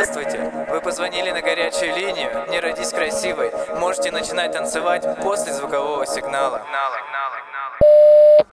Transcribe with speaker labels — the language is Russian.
Speaker 1: Здравствуйте, вы позвонили на горячую линию. Не родись красивой. Можете начинать танцевать после звукового сигнала.